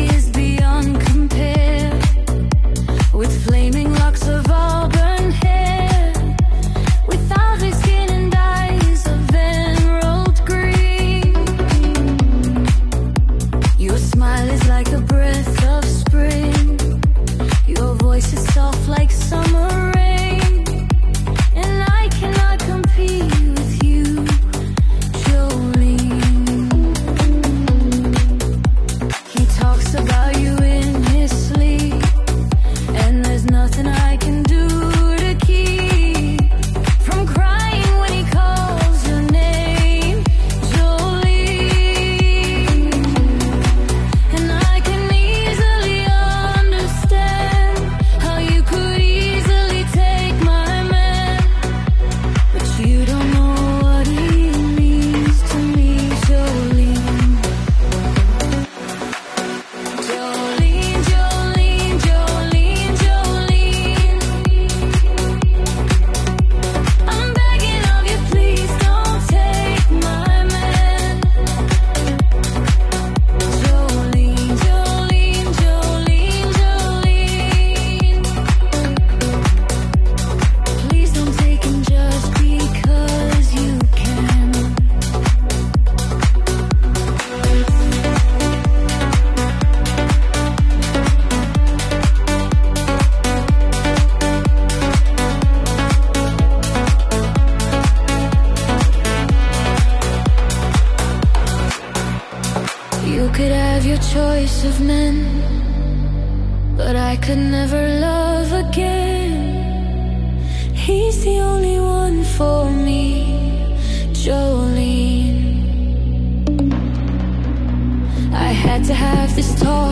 is beyond compare, with flaming locks of auburn hair, with ugly skin and eyes of emerald green. Your smile is like a breath of spring, your voice is soft like summer rain, and I cannot compete with you, Jolene. He talks about you in his sleep, and there's nothing I can do to keep from crying when he calls your name, Jolene. And I can easily understand how you could easily take my man, but you don't know what he means to me, Jolene. Jolene, Jolene, Jolene, Jolene. I'm begging of you, please don't take my man. Jolene, Jolene, Jolene, Jolene. Please don't take him just because you can. You could have your choice of men, but I could never love again. He's the only one for me, Jolene. I had to have this talk